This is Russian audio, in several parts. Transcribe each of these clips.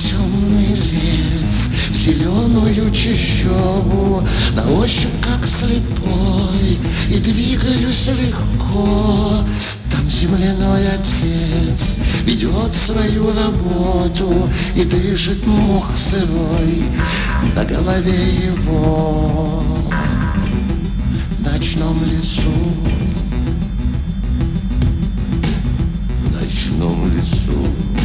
темный лес, в зеленую чащобу, на ощупь как слепой, и двигаюсь легко. Там земляной отец ведет свою работу, и дышит мох сырой на голове его. В ночном лесу, в ночном лесу.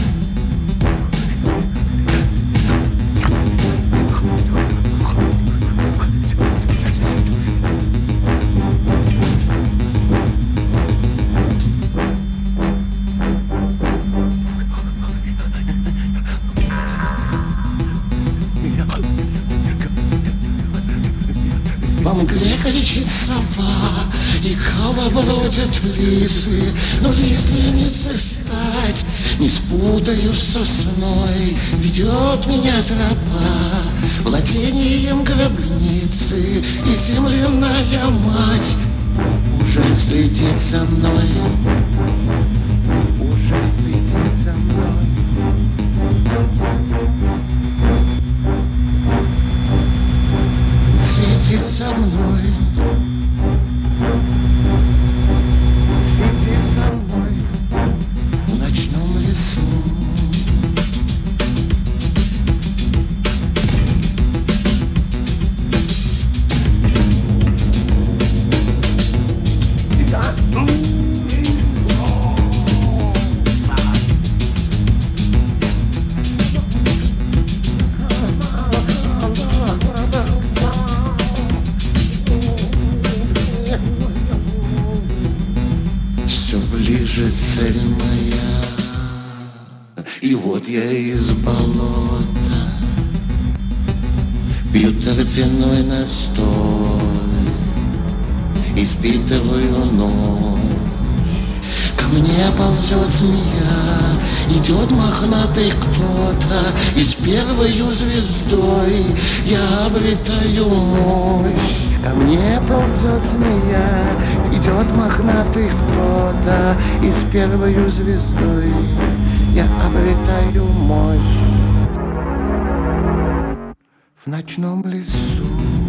Во мгле кричит сова, и колобродят лисы, но лиственницы стать не спутаю с сосной. Ведет меня тропа владением гробницы, и земляная мать уже следит за мной, уже следит за мной. Следит за мной, следит за мной в ночном лесу. Ближе цель моя, и вот я из болота пью торфяной настой и впитываю ночь. Ко мне ползет змея, идет мохнатый кто-то, и с первою звездой я обретаю мощь. Ко мне ползет змея, идет мохнатый кто-то, и с первою звездой я обретаю мощь. В ночном лесу.